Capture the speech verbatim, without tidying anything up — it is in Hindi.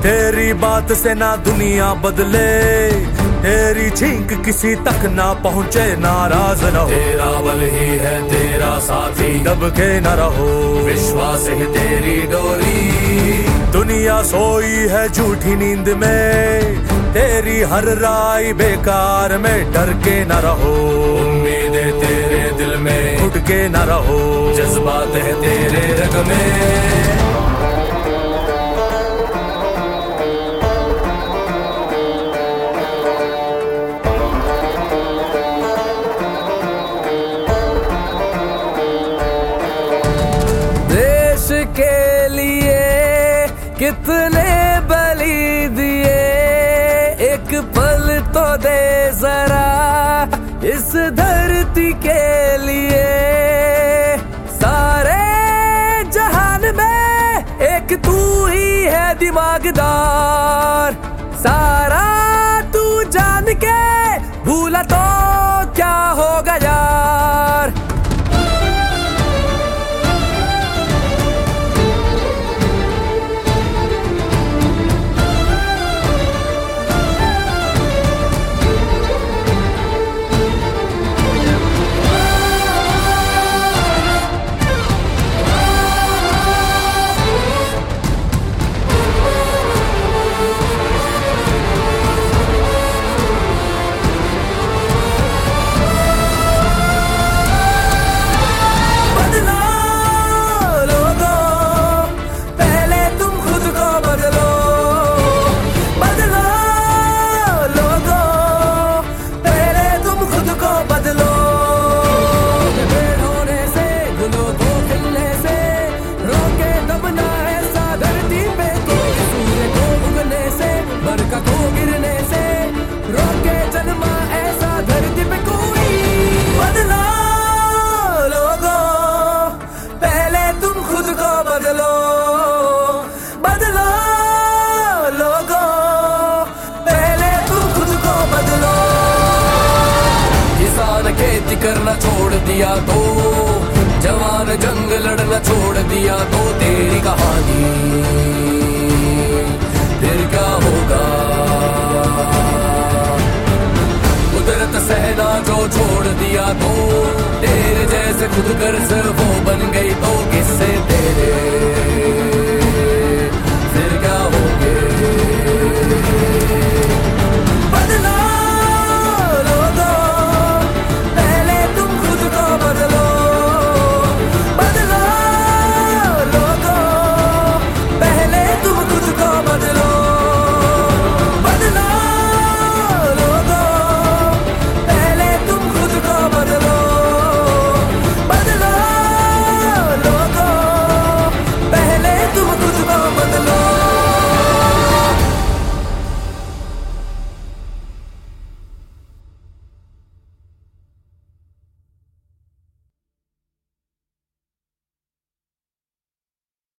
तेरी बात से ना दुनिया बदले, तेरी छींक किसी तक ना पहुँचे, नाराज न हो। तेरा बल ही है तेरा साथी, दब के न रहो, विश्वास ही तेरी डोरी। दुनिया सोई है झूठी नींद में, तेरी हर राय बेकार में, डर के न रहो। उम्मीदें तेरे दिल में, घुट के न रहो, जज्बात है तेरे रग में। देश के लिए कितने बलि दिए, एक पल तो दे जरा इस धरती के लिए। सारे जहान में एक तू ही है दिमागदार, सारा तू जान के भूला तो क्या होगा यार। खेती करना छोड़ दिया तो, जवान जंग लड़ना छोड़ दिया तो, तेरी कहानी